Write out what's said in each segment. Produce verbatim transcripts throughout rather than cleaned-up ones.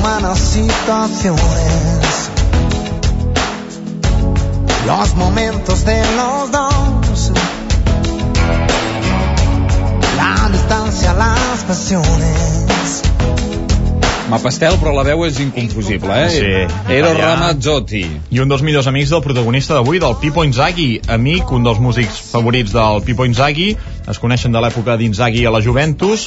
humanas situaciones, los momentos de los dos, la distancia, las pasiones. Ma Pastel, però la veu és inconfusible, eh? Sí. Eros Ramazzotti. I un dels millors amics del protagonista d'avui, del Pippo Inzaghi, amic, un dels músics favorits del Pippo Inzaghi. Es coneixen de l'època d'Inzaghi a la Juventus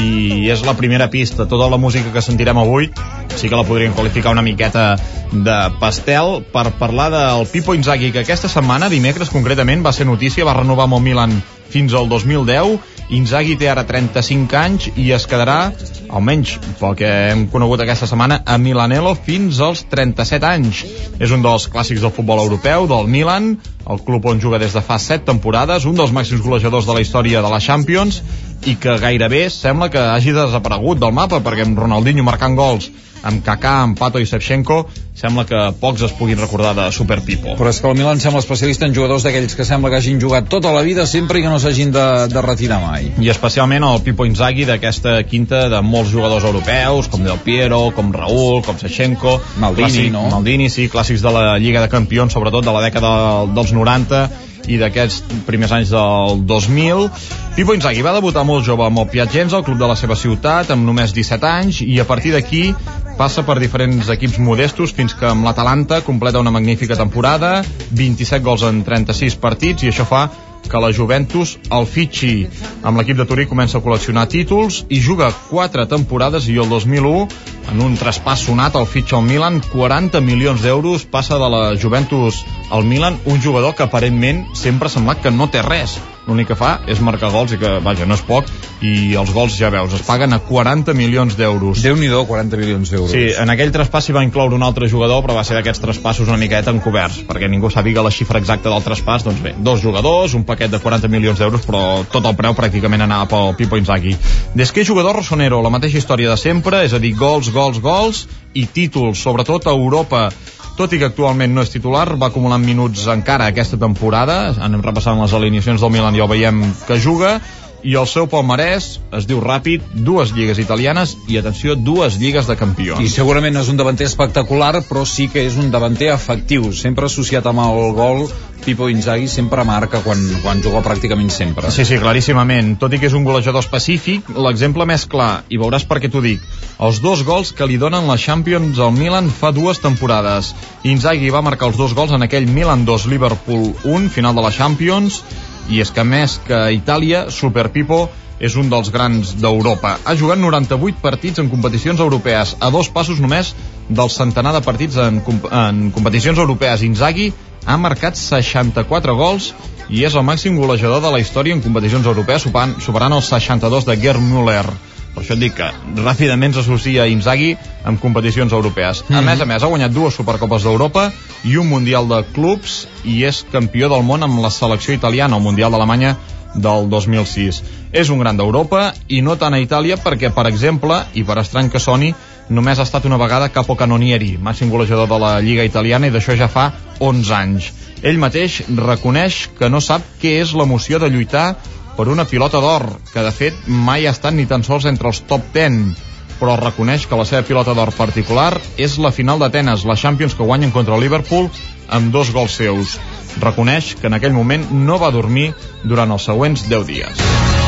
i és la primera pista. Tota la música que sentirem avui sí que la podríem qualificar una miqueta de pastel per parlar del Pippo Inzaghi, que aquesta setmana, dimecres concretament, va ser notícia, va renovar amb el Milan fins al dos mil deu. Inzaghi té ara trenta-cinc anys i es quedarà, almenys pel que hem conegut aquesta setmana, a Milanello fins als trenta-set anys. És un dels clàssics del futbol europeu, del Milan, el club on juga des de fa set temporades, un dels màxims golejadors de la història de la Champions, i que gairebé sembla que hagi desaparegut del mapa, perquè amb Ronaldinho marcant gols, amb Kaká, amb Pato i Shevchenko, sembla que pocs es puguin recordar de Super Pippo. Però és que el Milan sembla especialista en jugadors d'aquells que sembla que hagin jugat tota la vida sempre i que no s'hagin de, de retirar mai. I especialment el Pippo Inzaghi d'aquesta quinta de molts jugadors europeus, com Del Piero, com Raúl, com Shevchenko, Maldini, clàssic, no? Maldini, sí, clàssics de la Lliga de Campions, sobretot de la dècada dels noranta i d'aquests primers anys del dos mil. Pippo Inzaghi va debutar molt jove amb el Piacenza, el club de la seva ciutat, amb només disset anys, i a partir d'aquí passa per diferents equips modestos fins que amb l'Atalanta completa una magnífica temporada, vint-i-set gols en trenta-sis partits, i això fa que la Juventus el fitxi. Amb l'equip de Turí comença a col·leccionar títols i juga quatre temporades, i el dos mil u, en un traspàs sonat, el fitxa al Milan, quaranta milions d'euros, passa de la Juventus al Milan, un jugador que aparentment sempre ha semblat que no té res. L'únic que fa és marcar gols i que, vaja, no és poc, i els gols, ja veus, es paguen a quaranta milions d'euros. Déu-n'hi-do, quaranta milions d'euros. Sí, en aquell traspàs s'hi va incloure un altre jugador, però va ser d'aquests traspassos una miqueta encoberts, perquè ningú sàpiga la xifra exacta del traspàs. Doncs bé, dos jugadors, un paquet de quaranta milions d'euros, però tot el preu pràcticament anava pel Pippo Inzaghi. Des que és jugador rossonero, la mateixa història de sempre, és a dir, gols, gols, gols i títols, sobretot a Europa. Tot i que actualment no és titular, va acumulant minuts encara aquesta temporada. Anem repassant les alineacions del Milan i el veiem que juga, i el seu palmarès es diu ràpid: dues lligues italianes i, atenció, dues lligues de campions. I segurament no és un davanter espectacular, però sí que és un davanter efectiu, sempre associat amb el gol. Pippo Inzaghi sempre marca quan, quan juga pràcticament sempre. Sí, sí, claríssimament. Tot i que és un golejador específic, l'exemple més clar, i veuràs per què t'ho dic, els dos gols que li donen la Champions al Milan fa dues temporades. Inzaghi va marcar els dos gols en aquell Milan dos Liverpool un, final de la Champions, i és que més que a Itàlia, Super Pippo és un dels grans d'Europa. Ha jugat noranta-vuit partits en competicions europees, a dos passos només del centenar de partits en, comp en competicions europees. Inzaghi ha marcat seixanta-quatre gols i és el màxim golejador de la història en competicions europees, superant, superant els seixanta-dos de Gerd Müller. Per això et dic que ràpidament s'associa Inzaghi amb competicions europees. Mm-hmm. A més a més, ha guanyat dues Supercopes d'Europa i un Mundial de Clubs, i és campió del món amb la selecció italiana, el Mundial d'Alemanya del dos mil sis. És un gran d'Europa i no tant a Itàlia, perquè, per exemple, i per estrany que soni, només ha estat una vegada Capo Cannonieri, màxim golejador de la Lliga italiana, i d'això ja fa onze anys. Ell mateix reconeix que no sap què és l'emoció de lluitar per una pilota d'or, que de fet mai ha estat ni tan sols entre els top deu, però reconeix que la seva pilota d'or particular és la final d'Atenes, la Champions que guanyen contra el Liverpool amb dos gols seus. Reconeix que en aquell moment no va dormir durant els següents deu dies.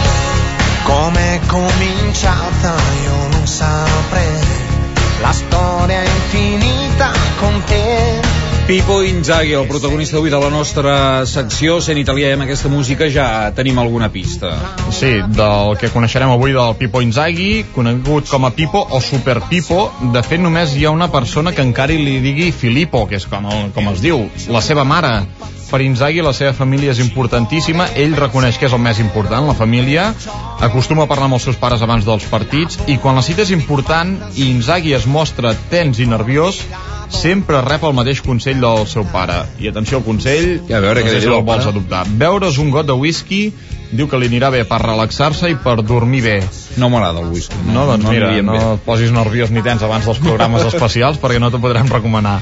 Come cominciata io non saprei, la storia infinita con te. Pippo Inzaghi, el protagonista d'avui de la nostra secció. Sent italià i amb aquesta música ja tenim alguna pista. Sí, del que coneixerem avui del Pippo Inzaghi, conegut com a Pippo o Super Pippo. De fet, només hi ha una persona que encara li digui Filippo, que és com, el, com es diu, la seva mare. Per Inzaghi la seva família és importantíssima, ell reconeix que és el més important, la família, acostuma a parlar amb els seus pares abans dels partits, i quan la cita és important i Inzaghi es mostra tens i nerviós, sempre rep el mateix consell del seu pare. I atenció al consell, ja, a veure, no sé si el vols adoptar. Beure's un got de whisky, diu que li anirà bé per relaxar-se i per dormir bé. No m'agrada el whisky. No, doncs no, mira, no et posis nerviós ni tens abans dels programes especials, perquè no t'ho podrem recomanar.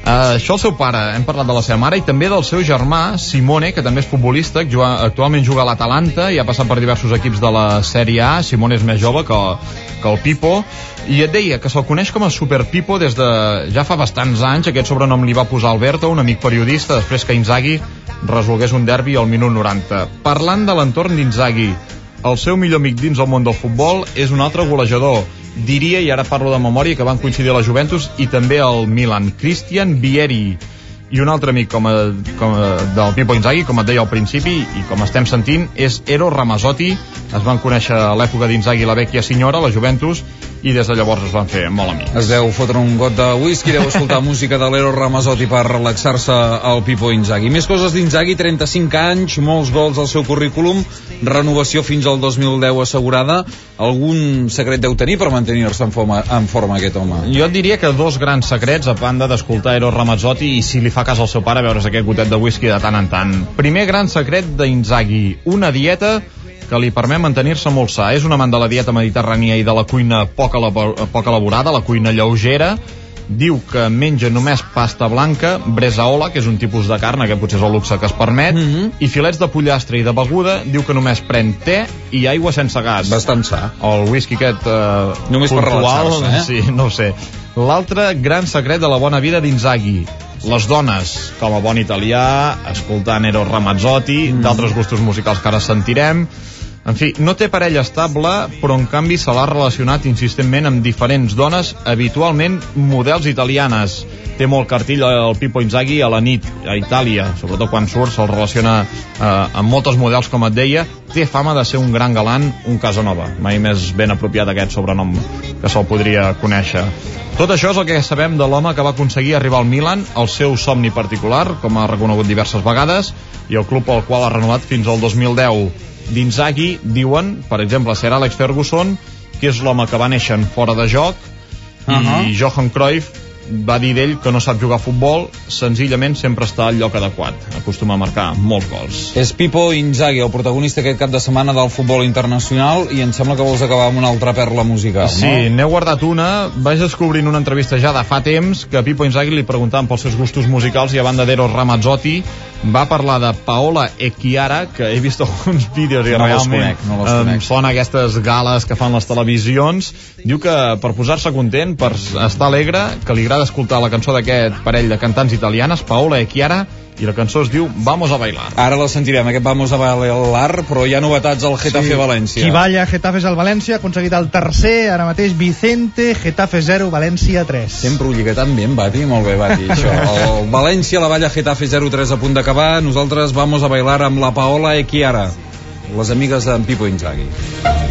Uh, això el seu pare, hem parlat de la seva mare i també del seu germà, Simone, que també és futbolista, que juga, actualment juga a l'Atalanta i ha passat per diversos equips de la Sèrie A. Simone és més jove que, que el Pipo, i et deia que se'l coneix com a Super Pipo des de ja fa bastants anys. Aquest sobrenom li va posar Alberto, un amic periodista, després que Inzaghi resolgués un derbi al minut noranta. Parlant de l'entorn d'Inzaghi, el seu millor amic dins el món del futbol és un altre golejador, diria, i ara parlo de memòria, que van coincidir a la Juventus i també al Milan, Christian Vieri. I un altre amic com a, com a, del Pippo Inzaghi, com et deia al principi i com estem sentint, és Eros Ramazzotti. Es van conèixer a l'època d'Inzaghi la vecchia signora, la Juventus, i des de llavors es van fer molt amics. Es deu fotre un got de whisky, deu escoltar música de l'Eros Ramazzotti per relaxar-se al Pippo Inzaghi. Més coses d'Inzaghi: trenta-cinc anys, molts gols al seu currículum, renovació fins al dos mil deu assegurada. Algun secret deu tenir per mantenir-se en forma, en forma aquest home? Jo et diria que dos grans secrets, a banda d'escoltar Eros Ramazzotti i, si li fa cas al seu pare, veure's aquest gotet de whisky de tant en tant. Primer gran secret d'Inzaghi: una dieta que li permet mantenir-se molt sa. És un amant de la dieta mediterrània i de la cuina poc, elabor poc elaborada, la cuina lleugera. Diu que menja només pasta blanca, bresaola, que és un tipus de carn, aquest potser és el luxe que es permet, mm -hmm. i filets de pollastre i de beguda. Diu que només pren te i aigua sense gas. Bastant sa. El whisky aquest eh, només puntual, per relaxar-se, eh? Sí, no ho sé. L'altre gran secret de la bona vida d'Inzaghi: les dones, com a bon italià, escoltant Eros Ramazzotti, mm. d'altres gustos musicals que ara sentirem. En fi, no té parella estable, però en canvi se l'ha relacionat insistentment amb diferents dones, habitualment models italianes. Té molt cartell el Pippo Inzaghi a la nit, a Itàlia, sobretot quan surt se'l relaciona eh, amb moltes models, com et deia. Té fama de ser un gran galant, un Casanova, mai més ben apropiat aquest sobrenom que se'l podria conèixer. Tot això és el que sabem de l'home que va aconseguir arribar al Milan, el seu somni particular, com ha reconegut diverses vegades, i el club al qual ha renovat fins al dos mil deu. D'Inzaghi diuen, per exemple, Sir Alex Ferguson, que és l'home que va néixer en fora de joc, uh -huh. i Johan Cruyff va dir d'ell que no sap jugar a futbol, senzillament sempre està al lloc adequat, acostuma a marcar molts gols. És Pippo Inzaghi, el protagonista aquest cap de setmana del futbol internacional, i em sembla que vols acabar amb una altra perla musical, sí, no? Sí, n'he guardat una. Vaig descobrint una entrevista ja de fa temps que a Pippo Inzaghi li preguntaven pels seus gustos musicals, i a banda d'Eros Ramazzotti va parlar de Paola e Chiara, que he vist alguns vídeos i no realment conec, no em sona aquestes gales que fan les televisions. Diu que per posar-se content, per estar alegre, que li agrada escoltar la cançó d'aquest parell de cantants italianes, Paola e Chiara, i la cançó es diu Vamos a bailar. Ara la sentirem, aquest Vamos a bailar, però hi ha novetats al Getafe sí. València. Qui balla Getafe és el València, ha aconseguit el tercer, ara mateix Vicente, Getafe zero, València tres. Sempre ho lliga tan bé, Bati, molt bé, Bati, això. El València la balla Getafe zero tres a punt d'acabar, nosaltres Vamos a bailar amb la Paola e Chiara, les amigues d'en Pippo Inzaghi.